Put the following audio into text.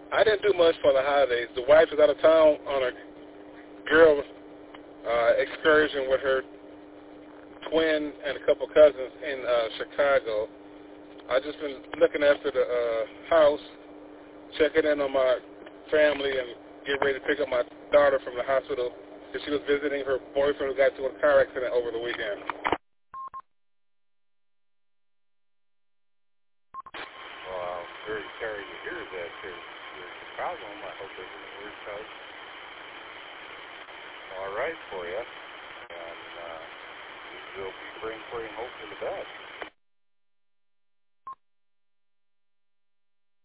I didn't do much for the holidays. The wife was out of town on a girl excursion with her twin and a couple cousins in Chicago. I just been looking after the house, checking in on my family, and getting ready to pick up my daughter from the hospital because she was visiting her boyfriend who got into a car accident over the weekend. Well, I'm very sorry to hear that there's a problem. I hope everything works out all right for you. And we'll be praying hope for the best.